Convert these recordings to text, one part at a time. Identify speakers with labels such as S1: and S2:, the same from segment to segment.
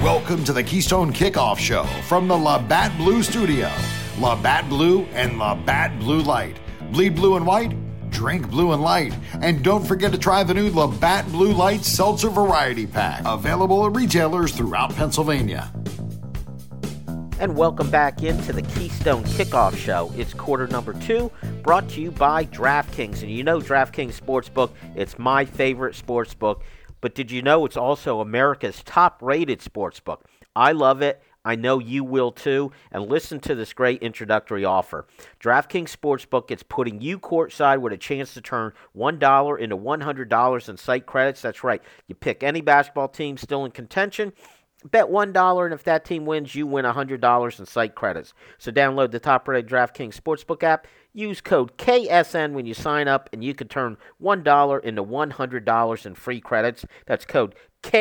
S1: Welcome to the Keystone Kickoff Show from the Labatt Blue Studio. Labatt Blue and Labatt Blue Light. Bleed blue and white, drink blue and light. And don't forget to try the new Labatt Blue Light Seltzer Variety Pack. Available at retailers throughout Pennsylvania.
S2: And welcome back into the Keystone Kickoff Show. It's quarter number 2, brought to you by DraftKings. And you know DraftKings Sportsbook, it's my favorite sportsbook. But did you know it's also America's top-rated sportsbook? I love it. I know you will too. And listen to this great introductory offer. DraftKings Sportsbook is putting you courtside with a chance to turn $1 into $100 in site credits. That's right. You pick any basketball team still in contention, bet $1, and if that team wins, you win $100 in site credits. So download the top-rated DraftKings Sportsbook app. Use code KSN when you sign up, and you can turn $1 into $100 in free credits. That's code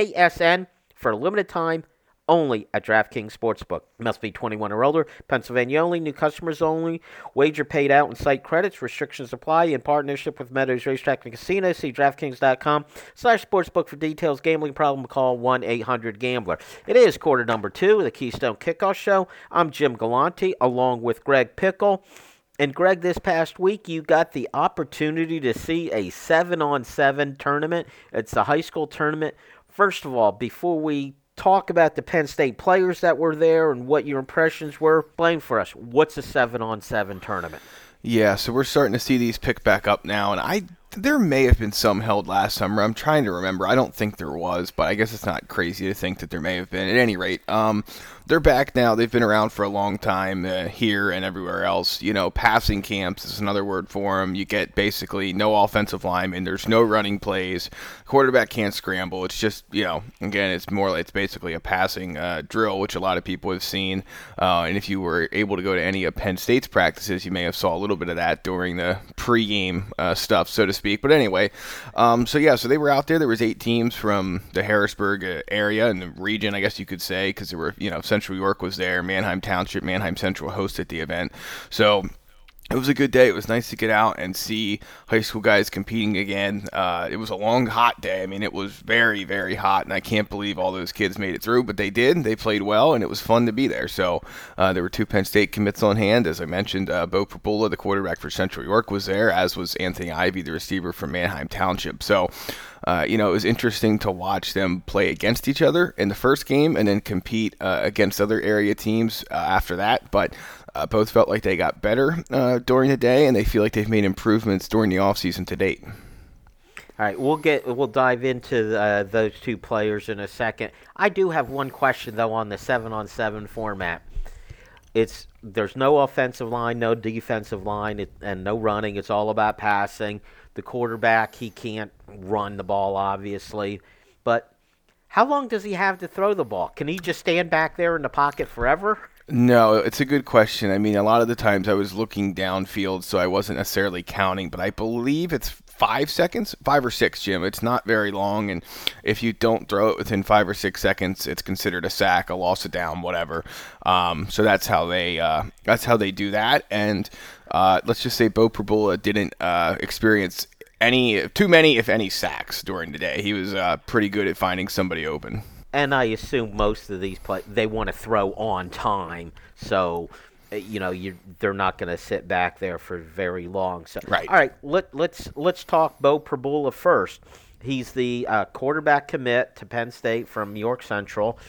S2: KSN for a limited time only at DraftKings Sportsbook. Must be 21 or older. Pennsylvania only. New customers only. Wager paid out in site credits. Restrictions apply. In partnership with Meadows Racetrack and Casino. See DraftKings.com/sportsbook for details. Gambling problem, call 1-800-GAMBLER. It is quarter number 2 of the Keystone Kickoff Show. I'm Jim Galante along with Greg Pickle. And Greg, this past week you got the opportunity to see a 7-on-7 tournament. It's a high school tournament. First of all, before we talk about the Penn State players that were there and what your impressions were, explain for us, what's a 7-on-7 tournament?
S3: Yeah, so we're starting to see these pick back up now, and there may have been some held last summer. I'm trying to remember. I don't think there was, but I guess it's not crazy to think that there may have been. At any rate, they're back now. They've been around for a long time here and everywhere else. You know, passing camps is another word for them. You get basically no offensive linemen. There's no running plays. Quarterback can't scramble. It's just, again, it's basically a passing drill, which a lot of people have seen. And if you were able to go to any of Penn State's practices, you may have saw a little bit of that during the pregame stuff, so to speak. But anyway, so they were out there. There was 8 teams from the Harrisburg area and the region, I guess you could say, because there were, Central York was there, Manheim Township, Manheim Central hosted the event. So it was a good day. It was nice to get out and see high school guys competing again. It was a long, hot day. I mean, it was very, very hot, and I can't believe all those kids made it through, but they did. They played well, and it was fun to be there. So there were 2 Penn State commits on hand. As I mentioned, Bo Prabula, the quarterback for Central York, was there, as was Anthony Ivey, the receiver from Manheim Township. So it was interesting to watch them play against each other in the first game and then compete against other area teams after that. But both felt like they got better during the day, and they feel like they've made improvements during the offseason to date.
S2: All right, we'll dive into those 2 players in a second. I do have one question, though, on the 7-on-7 format. There's no offensive line, no defensive line, and no running. It's all about passing. The quarterback, he can't run the ball, obviously. But how long does he have to throw the ball? Can he just stand back there in the pocket forever?
S3: No, it's a good question. I mean, a lot of the times I was looking downfield, so I wasn't necessarily counting, but I believe it's 5 seconds, 5 or 6, Jim. It's not very long, and if you don't throw it within 5 or 6 seconds, it's considered a sack, a loss of down, whatever. So that's how they do that. And let's just say Bo Prabula didn't experience too many, if any, sacks during the day. He was pretty good at finding somebody open. And
S2: I assume most of these they want to throw on time, so they're not going to sit back there for very long. So,
S3: right.
S2: All right, let's talk Bo Prabula first. He's the quarterback commit to Penn State from York Central.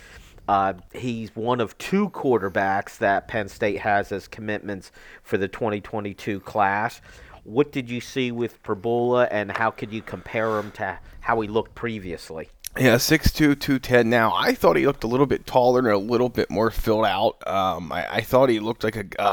S2: He's one of 2 quarterbacks that Penn State has as commitments for the 2022 class. What did you see with Prabula, and how could you compare him to how he looked previously?
S3: Yeah, 6'2", 210 now. I thought he looked a little bit taller and a little bit more filled out. I thought he looked like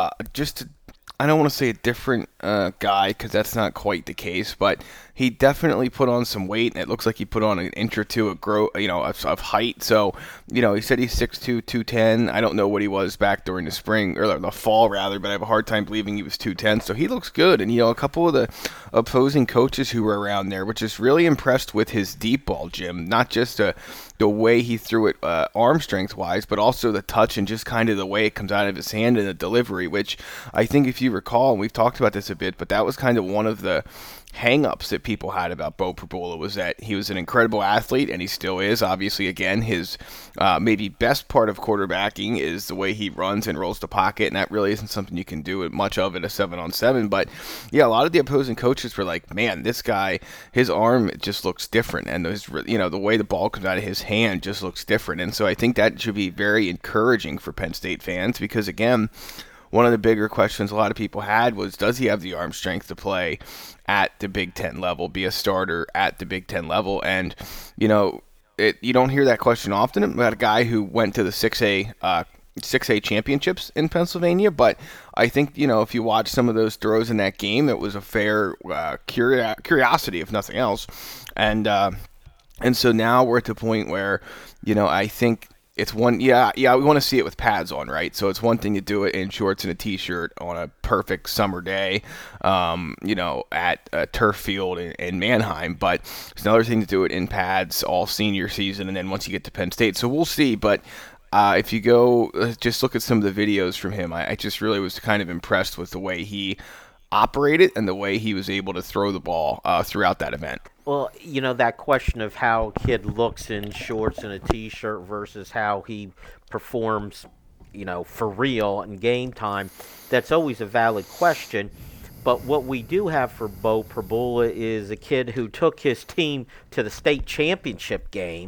S3: I don't want to say a different guy, because that's not quite the case, but he definitely put on some weight, and it looks like he put on an inch or 2 of height. So, he said he's 6'2", 210. I don't know what he was back during the spring, or the fall rather, but I have a hard time believing he was 210. So he looks good. And, a couple of the opposing coaches who were around there were just really impressed with his deep ball, Jim. Not just a the way he threw it arm strength wise, but also the touch and just kind of the way it comes out of his hand and the delivery, which I think if you recall, and we've talked about this a bit, but that was kind of one of the hang-ups that people had about Beau Pribula, was that he was an incredible athlete, and he still is. Obviously, again, his maybe best part of quarterbacking is the way he runs and rolls the pocket, and that really isn't something you can do much of in a 7-on-7. But yeah, a lot of the opposing coaches were like, man, this guy, his arm just looks different, and the way the ball comes out of his hand just looks different. And so I think that should be very encouraging for Penn State fans, because again, one of the bigger questions a lot of people had was, does he have the arm strength to play at the Big Ten level, be a starter at the Big Ten level? And, you don't hear that question often about a guy who went to the 6A championships in Pennsylvania, but I think, if you watch some of those throws in that game, it was a fair curiosity, if nothing else. And so now we're at the point where, I think it's we want to see it with pads on, right? So it's one thing to do it in shorts and a t-shirt on a perfect summer day, at a turf field in Mannheim, but it's another thing to do it in pads all senior season, and then once you get to Penn State. So we'll see, but if you go just look at some of the videos from him, I just really was kind of impressed with the way he operated and the way he was able to throw the ball throughout that event.
S2: Well, that question of how a kid looks in shorts and a t-shirt versus how he performs, for real in game time, that's always a valid question. But what we do have for Beau Pribula is a kid who took his team to the state championship game,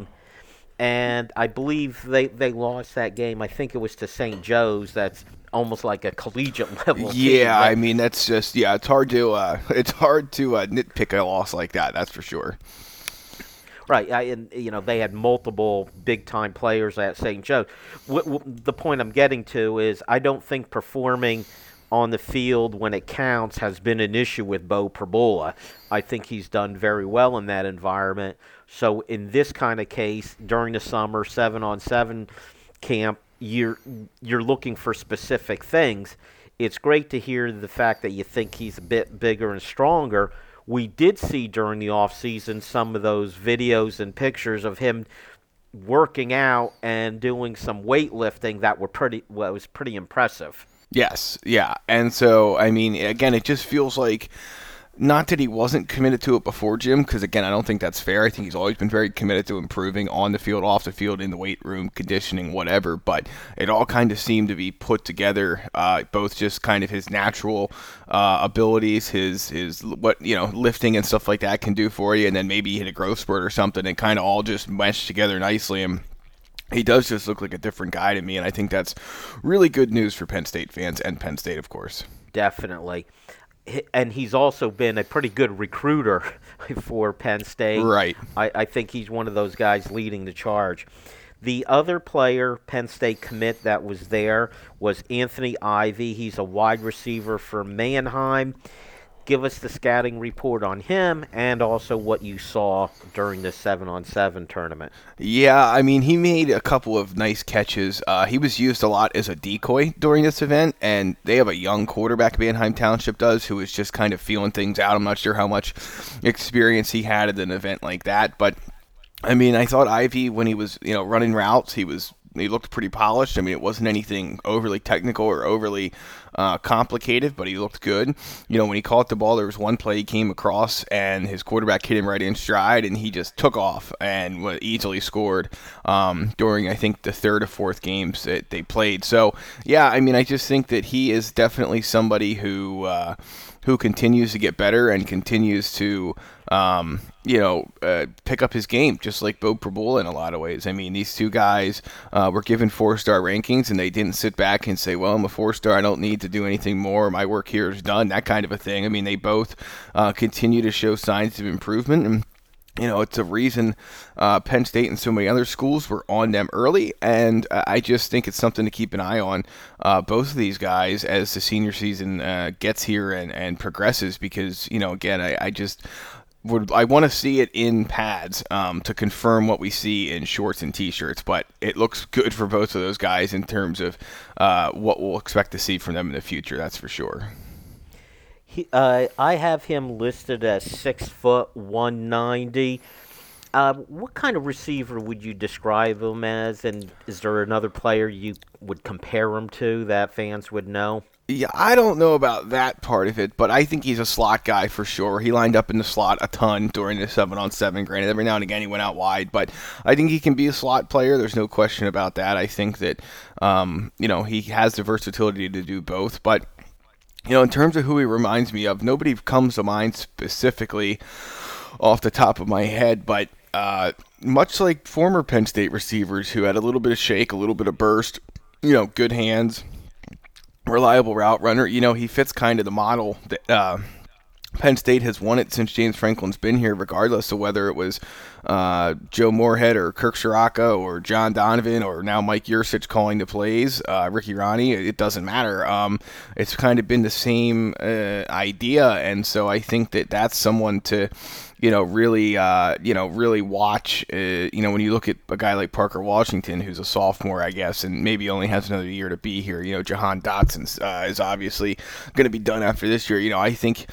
S2: and I believe they lost that game. I think it was to St. Joe's. That's almost like a collegiate level team.
S3: Yeah, I mean, that's just, it's hard to nitpick a loss like that, that's for sure.
S2: Right, and they had multiple big-time players at St. Joe's. The point I'm getting to is I don't think performing on the field when it counts has been an issue with Beau Pribula. I think he's done very well in that environment. So in this kind of case, during the summer 7-on-7 camp, you're looking for specific things. It's great to hear the fact that you think he's a bit bigger and stronger. We did see during the offseason some of those videos and pictures of him working out and doing some weightlifting that was pretty impressive.
S3: Yes, yeah. And so, I mean, again, it just feels like, not that he wasn't committed to it before, Jim, because, again, I don't think that's fair. I think he's always been very committed to improving on the field, off the field, in the weight room, conditioning, whatever. But it all kind of seemed to be put together, both just kind of his natural abilities, his what, lifting and stuff like that can do for you, and then maybe he hit a growth spurt or something, and kind of all just meshed together nicely. And he does just look like a different guy to me, and I think that's really good news for Penn State fans, and Penn State, of course.
S2: Definitely. And he's also been a pretty good recruiter for Penn State.
S3: Right.
S2: I think he's one of those guys leading the charge. The other player, Penn State commit, that was there was Anthony Ivy. He's a wide receiver for Mannheim. Give us the scouting report on him and also what you saw during the 7-on-7 tournament.
S3: Yeah, I mean, he made a couple of nice catches. He was used a lot as a decoy during this event, and they have a young quarterback, Mannheim Township does, who is just kind of feeling things out. I'm not sure how much experience he had at an event like that, but I mean, I thought Ivy, when he was, running routes, he looked pretty polished. I mean, it wasn't anything overly technical or overly complicated, but he looked good. When he caught the ball, there was one play he came across, and his quarterback hit him right in stride, and he just took off and easily scored during, I think, the third or fourth games that they played. So, yeah, I mean, I just think that he is definitely somebody who continues to get better and continues to pick up his game, just like Beau Pribula in a lot of ways. I mean, these two guys were given 4-star rankings, and they didn't sit back and say, well, I'm a 4-star, I don't need to do anything more, my work here is done, that kind of a thing. I mean, they both continue to show signs of improvement, and it's a reason Penn State and so many other schools were on them early, and I just think it's something to keep an eye on, both of these guys, as the senior season gets here and progresses, because, again, I want to see it in pads to confirm what we see in shorts and T-shirts, but it looks good for both of those guys in terms of what we'll expect to see from them in the future, that's for sure.
S2: I have him listed as 6 foot 190. What kind of receiver would you describe him as, and is there another player you would compare him to that fans would know?
S3: Yeah, I don't know about that part of it, but I think he's a slot guy for sure. He lined up in the slot a ton during the 7-on-7. Granted, every now and again he went out wide, but I think he can be a slot player. There's no question about that. I think that, he has the versatility to do both. But, in terms of who he reminds me of, nobody comes to mind specifically off the top of my head, but much like former Penn State receivers who had a little bit of shake, a little bit of burst, good hands, reliable route runner. He fits kind of the model that Penn State has won it since James Franklin's been here, regardless of whether it was Joe Moorhead or Kirk Ciarrocca or John Donovan or now Mike Yurcich calling the plays, Ricky Ronnie. It doesn't matter. It's kind of been the same idea, and so I think that that's someone to really watch, when you look at a guy like Parker Washington, who's a sophomore, I guess, and maybe only has another year to be here. Jahan Dotson is obviously going to be done after this year. I think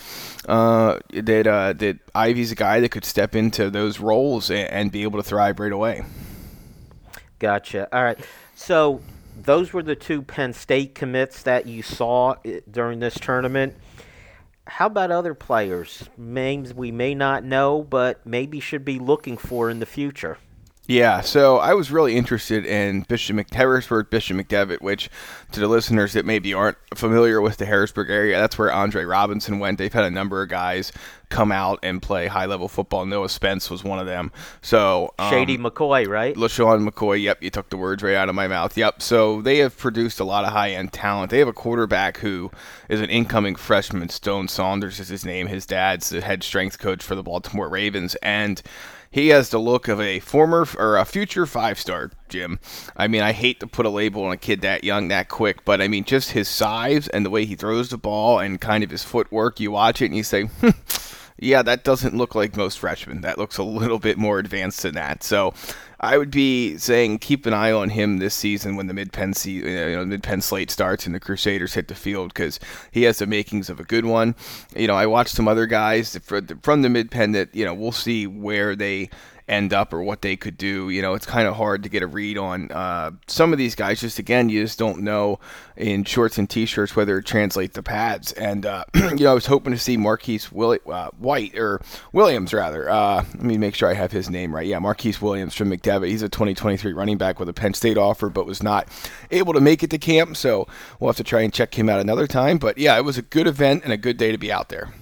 S3: that Ivy's a guy that could step into those roles and be able to thrive right away.
S2: Gotcha. All right. So those were the two Penn State commits that you saw during this tournament. How about other players, names we may not know, but maybe should be looking for in the future?
S3: Yeah, so I was really interested in Harrisburg, Bishop McDevitt, which to the listeners that maybe aren't familiar with the Harrisburg area, that's where Andre Robinson went. They've had a number of guys come out and play high-level football. Noah Spence was one of them. So
S2: Shady McCoy, right?
S3: LaShawn McCoy, yep, you took the words right out of my mouth. Yep, so they have produced a lot of high-end talent. They have a quarterback who is an incoming freshman. Stone Saunders is his name. His dad's the head strength coach for the Baltimore Ravens, and he has the look of a future 5-star, Jim. I mean, I hate to put a label on a kid that young, that quick, but I mean, just his size and the way he throws the ball and kind of his footwork, you watch it and you say, yeah, that doesn't look like most freshmen. That looks a little bit more advanced than that. So I would be saying keep an eye on him this season when the mid-Penn slate starts and the Crusaders hit the field, because he has the makings of a good one. I watched some other guys from the mid-Penn that, we'll see where they end up or what they could do. It's kind of hard to get a read on some of these guys. Just again, you just don't know in shorts and t-shirts whether it translates to pads. And I was hoping to see Marquise Williams. Let me make sure I have his name right. Yeah, Marquise Williams from McDevitt. He's a 2023 running back with a Penn State offer, but was not able to make it to camp. So we'll have to try and check him out another time. But yeah, it was a good event and a good day to be out there.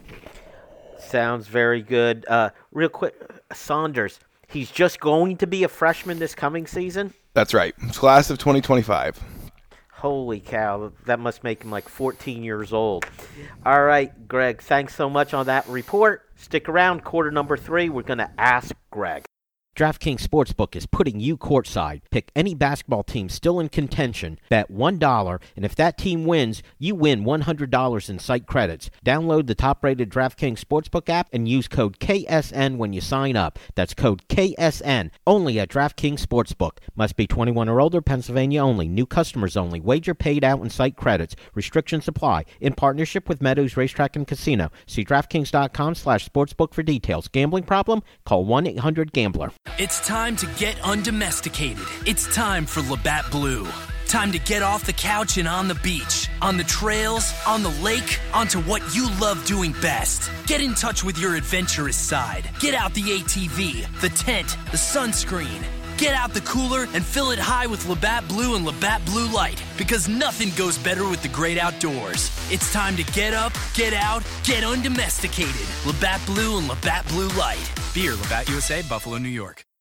S2: Sounds very good. Real quick, Saunders, he's just going to be a freshman this coming season?
S3: That's right. Class of 2025.
S2: Holy cow. That must make him like 14 years old. All right, Greg, thanks so much on that report. Stick around. Quarter number 3, we're going to ask Greg. DraftKings Sportsbook is putting you courtside. Pick any basketball team still in contention. Bet $1, and if that team wins, you win $100 in site credits. Download the top-rated DraftKings Sportsbook app and use code KSN when you sign up. That's code KSN, only at DraftKings Sportsbook. Must be 21 or older, Pennsylvania only. New customers only. Wager paid out in site credits. Restrictions apply. In partnership with Meadows Racetrack and Casino. See DraftKings.com/sportsbook for details. Gambling problem? Call 1-800-GAMBLER.
S4: It's time to get undomesticated. It's time for Labatt Blue. Time to get off the couch and on the beach, on the trails, on the lake, onto what you love doing best. Get in touch with your adventurous side. Get out the ATV, the tent, the sunscreen. Get out the cooler and fill it high with Labatt Blue and Labatt Blue Light, because nothing goes better with the great outdoors. It's time to get up, get out, get undomesticated. Labatt Blue and Labatt Blue Light. Beer, Labatt USA, Buffalo, New York.